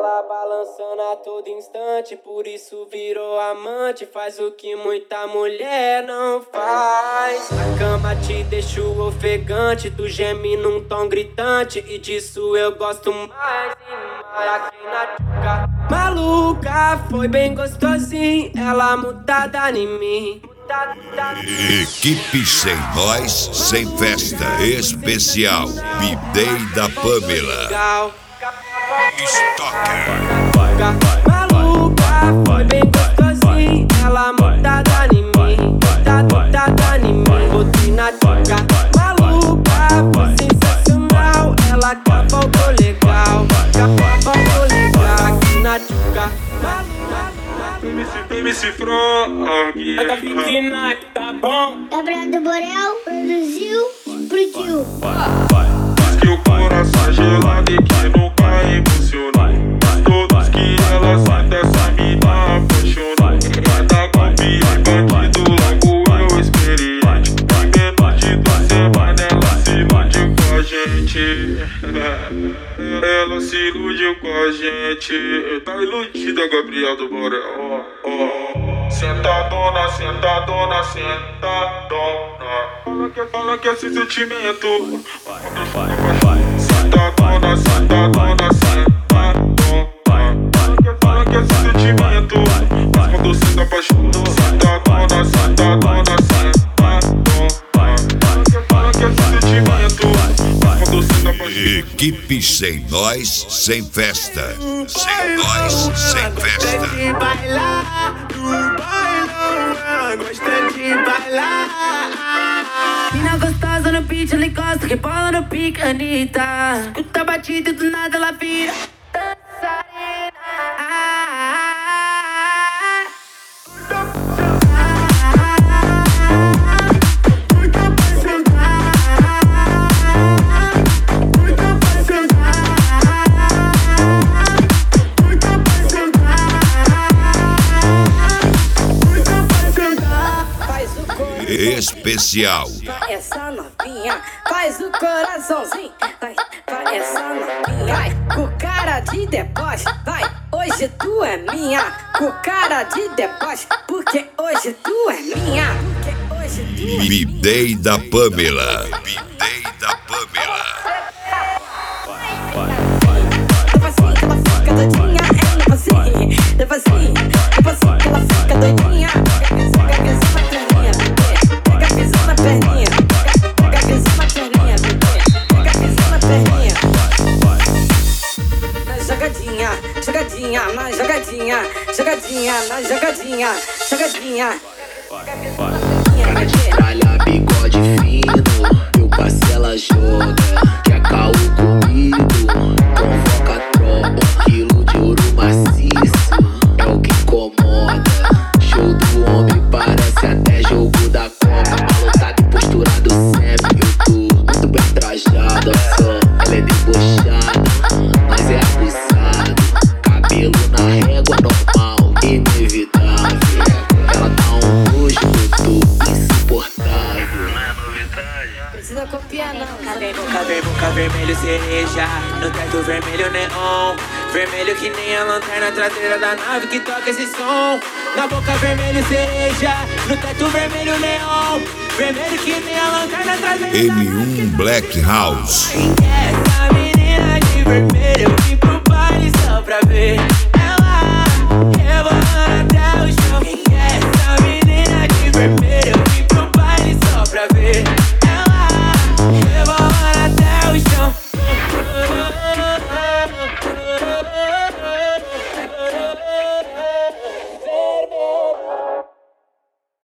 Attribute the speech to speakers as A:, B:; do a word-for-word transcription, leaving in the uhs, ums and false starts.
A: Ela balançando a todo instante, por isso virou amante. Faz o que muita mulher não faz. A cama te deixa ofegante, tu geme num tom gritante, e disso eu gosto mais e mais. Aqui na tchuca maluca, foi bem gostosinho, ela mudada em mim.
B: Equipe Sem Nós, Sem Festa Especial B-Day da Pamela.
A: Estoca maluca, foi bem gostosinho, ela mudada em mim. Mudada em mim, botei na tchuca maluca, foi sensacional, ela cavalgou legal, cavalgou legal. Aqui na tchuca
C: M C Frog,
A: a da Vitina, tá bom?
D: Gabriel do Borel produziu, explodiu.
C: Diz que o coração é gelado e que nunca emocionou. Todos que ela senta essa mina apaixonou. Cada golpe é bandido, logo eu experiente. Em menos de duas semanas ela se ilude com a gente. Ela se ilude com a gente. Tá iludida, Gabriel do Borel. Oh, oh. Sentadona, sentadona, sentadona. Fala que, fala que esse sentimento. Sentadona, sentadona, sentadona. Fala que, fala que esse sentimento. Quando você se apaixonou. Sentadona, sentadona, sentadona. Fala que, fala que esse sentimento. Quando você se apaixonou.
B: Equipe Sem Nós, Sem Festa. Sem Nós, Sem Festa.
E: Gosta de bailar, no bailão, gosta de bailar. Mina gostosa no beat, ela encosta, rebola no pique, Anitta. Escuta a batida e do nada ela vira dançarina.
B: Especial.
E: Essa novinha faz o coraçãozinho. Vai, vai, essa novinha. Vai, com cara de deboche. Vai, hoje tu é minha. Com cara de deboche. Porque hoje tu é minha. Porque hoje tu é minha.
B: B-Day da Pamela. B-Day da Pamela.
E: Depois ela fica doidinha. É depois depois depois ela fica doidinha. Pega a visão na perninha, bebê. Pega a visão na perninha. Pega a visão na perninha, bebê. Pega a visão na perninha. Na jogadinha, jogadinha, na jogadinha, jogadinha, na jogadinha, jogadinha.
F: Cara de tralha, bigode fino. Meu parcela joga, quer caô comigo. Convoca a tropa, um quilo de ouro maciço. É o que incomoda. Show do homem parece até jogo da Copa. Malotado e posturado sempre. Eu tô muito bem trajado, ó só. Ela é debochada, mas é abusado. Cabelo na régua normal, inevitável. Ela dá um nojo, eu tô insuportável. Não é novidade.
E: Precisa copiar não.
G: Cadê boca, vem boca vermelho cereja, no teto vermelho neon. Vermelho que nem a lanterna traseira da nave que toca esse som. Na boca vermelho cereja, no teto vermelho neon. Vermelho que nem a lanterna traseira da
B: M um Black House.
G: Essa menina de vermelho me